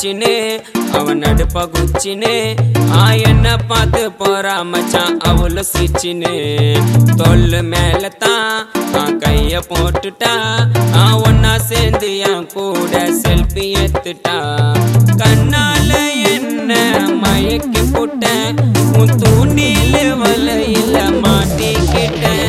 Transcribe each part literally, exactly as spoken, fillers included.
வச்சுன்னு அவன் நடுப்ப குச்சின்னு ஆ என்ன பார்த்து போறா மச்சான் அவளு சிச்சின்னு தொல்லு மேல தான் கைய போட்டுட்டா ஆ ஒன்னா சேர்ந்து என் கூட செல்ஃபி எடுத்துட்டா கண்ணால என்ன மயக்கி போட்டேன் உன் தூண்டில வலையில மாட்டிக்கிட்டேன்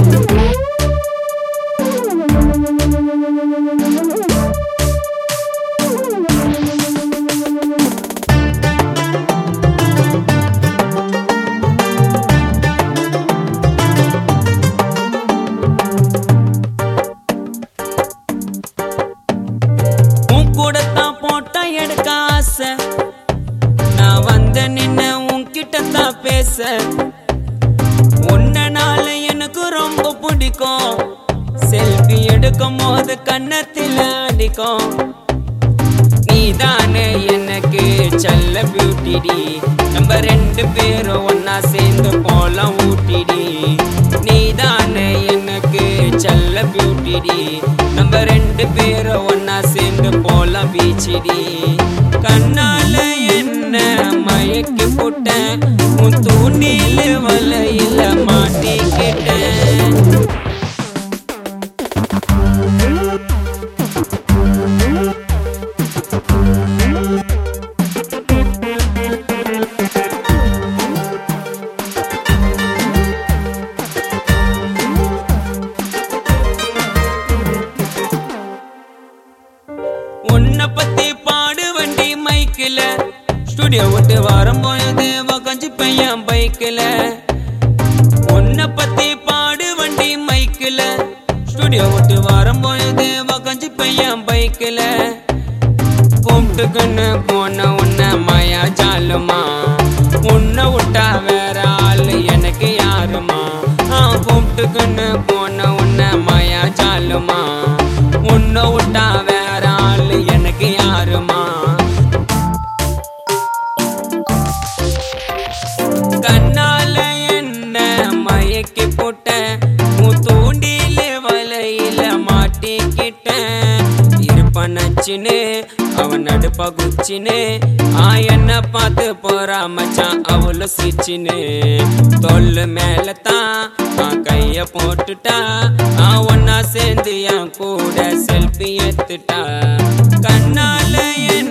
கூடத்தான் போட்டா எடுக்க ஆசை நான் வந்த நின்ன உன்கிட்டத்தான் பேச உன்னனால எனக்கு ரொம்ப பிடிக்கும் செல்ஃபி எடுக்கும் போது கண்ணத்தில் அடிக்கும் நீதானே எனக்கு செல்ல பியூட்டிடி நம்ம ரெண்டு பேரும் ஒன்னா சேர்ந்து போலாம் ஊட்டிடி நீதானே எனக்கு செல்ல பியூட்டிடி நம்ம ரெண்டு பேரும் ஒன்னா சேர்ந்து போலாம் பீச்சிடி கண்ணால என்ன மயக்கி போட்டேன் உன் தூண்டில வலையில மாட்டிக்கிட்டேன் உன்னை பத்தி பாடு வண்டி மைக்கில ஸ்டுடியோ விட்டு வரும் பொழுது வகஞ்சு பையன் பைக்கில உன்னை பத்தி பாடு வண்டி மைக்கில ஸ்டுடியோ விட்டு வரும் பொழுது வகஞ்சு பையன் பைக்கில கூப்பிட்டுக்குன்னு போன உன்னை மாயா ஜாலுமா உன்னை விட்டா வேற ஆளு எனக்கு யாருமா ஆ கூப்பிட்டுக்குன்னு போன உன்னை மாயா ஜாலுமா உன்னை விட்டா வேற ஆளு எனக்கு யாருமா கண்ணால என்ன மயக்கி போட்டேன் உன் தூண்டில வலையில மாட்டிக்கிட்டேன் இருப்பனச்சின்னு அவன் நடுப்ப குச்சின்னு ஆ என்ன பார்த்து போறா மச்சான் அவளு சிச்சின்னு தொல்லு மேல தான் கைய போட்டுட்டா ஆ ஒன்னா சேர்ந்து என் கூட செல்ஃபி எடுத்துட்டா கண்ணால என்ன